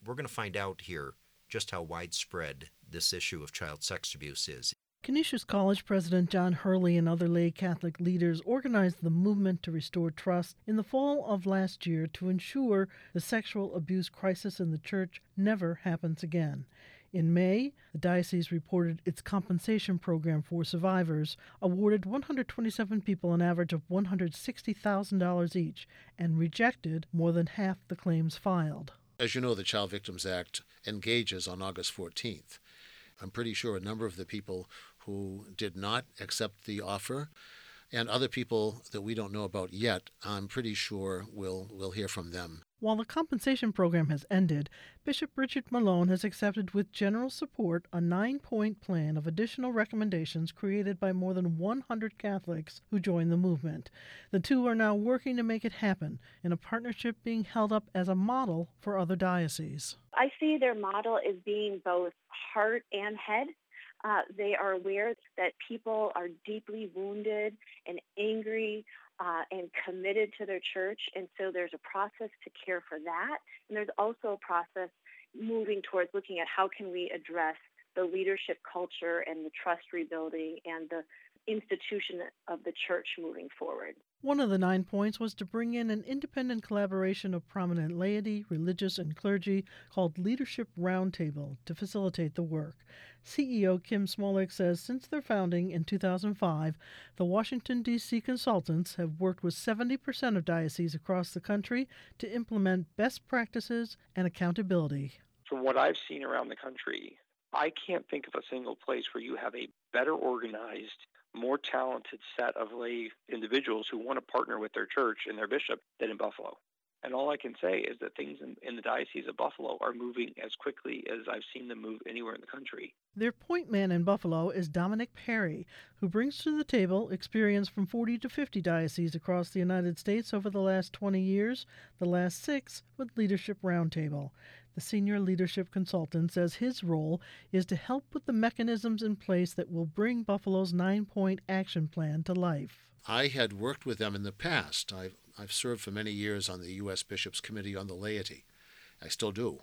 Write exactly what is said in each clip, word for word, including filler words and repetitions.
We're going to find out here just how widespread this issue of child sex abuse is. Canisius College President John Hurley and other lay Catholic leaders organized the movement to restore trust in the fall of last year to ensure the sexual abuse crisis in the church never happens again. In May, the diocese reported its compensation program for survivors awarded one hundred twenty-seven people an average of one hundred sixty thousand dollars each and rejected more than half the claims filed. As you know, the Child Victims Act engages on August fourteenth. I'm pretty sure a number of the people who did not accept the offer and other people that we don't know about yet, I'm pretty sure we'll, we'll hear from them. While the compensation program has ended, Bishop Richard Malone has accepted with general support a nine-point plan of additional recommendations created by more than one hundred Catholics who joined the movement. The two are now working to make it happen in a partnership being held up as a model for other dioceses. I see their model as being both heart and head. Uh, they are aware that people are deeply wounded and angry uh, and committed to their church, and so there's a process to care for that. And there's also a process moving towards looking at how can we address the leadership culture and the trust rebuilding and the institution of the church moving forward. One of the nine points was to bring in an independent collaboration of prominent laity, religious, and clergy called Leadership Roundtable to facilitate the work. C E O Kim Smolik says since their founding in two thousand five, the Washington, D C consultants have worked with seventy percent of dioceses across the country to implement best practices and accountability. From what I've seen around the country, I can't think of a single place where you have a better organized, more talented set of lay individuals who want to partner with their church and their bishop than in Buffalo. And all I can say is that things in, in the Diocese of Buffalo are moving as quickly as I've seen them move anywhere in the country. Their point man in Buffalo is Dominic Perry, who brings to the table experience from forty to fifty dioceses across the United States over the last twenty years, the last six with Leadership Roundtable. The senior leadership consultant says his role is to help with the mechanisms in place that will bring Buffalo's nine-point action plan to life. I had worked with them in the past. I've, I've served for many years on the U S Bishops' Committee on the Laity. I still do.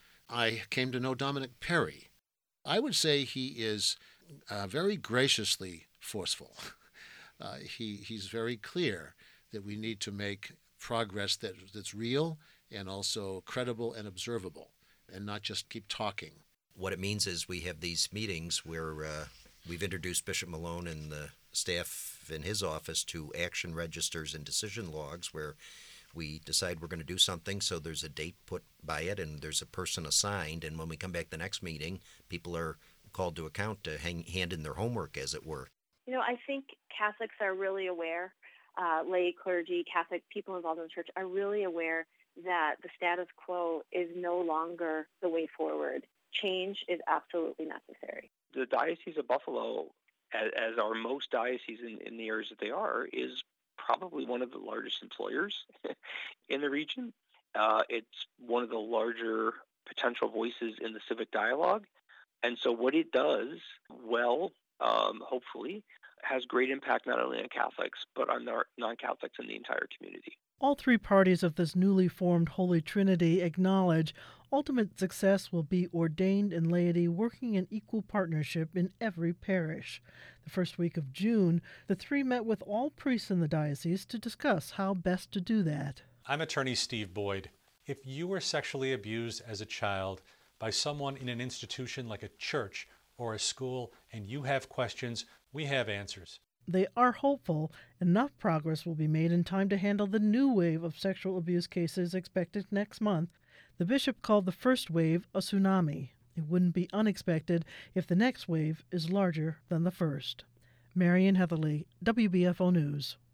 I came to know Dominic Perry. I would say he is uh, very graciously forceful. Uh, he, he's very clear that we need to make progress that, that's real and also credible and observable, and not just keep talking. What it means is we have these meetings where uh, we've introduced Bishop Malone and the staff in his office to action registers and decision logs where we decide we're going to do something, so there's a date put by it and there's a person assigned, and when we come back the next meeting, people are called to account to hang, hand in their homework, as it were. You know, I think Catholics are really aware, uh, lay clergy, Catholic people involved in the church are really aware that the status quo is no longer the way forward. Change is absolutely necessary. The Diocese of Buffalo, as, as our most dioceses in, in the areas that they are, is probably one of the largest employers in the region. Uh, it's one of the larger potential voices in the civic dialogue. And so what it does well, um, hopefully, has great impact not only on Catholics, but on our non-Catholics in the entire community. All three parties of this newly formed Holy Trinity acknowledge ultimate success will be ordained in laity working in equal partnership in every parish. The first week of June, the three met with all priests in the diocese to discuss how best to do that. I'm attorney Steve Boyd. If you were sexually abused as a child by someone in an institution like a church or a school and you have questions, we have answers. They are hopeful enough progress will be made in time to handle the new wave of sexual abuse cases expected next month. The bishop called the first wave a tsunami. It wouldn't be unexpected if the next wave is larger than the first. Marian Heatherly, W B F O News.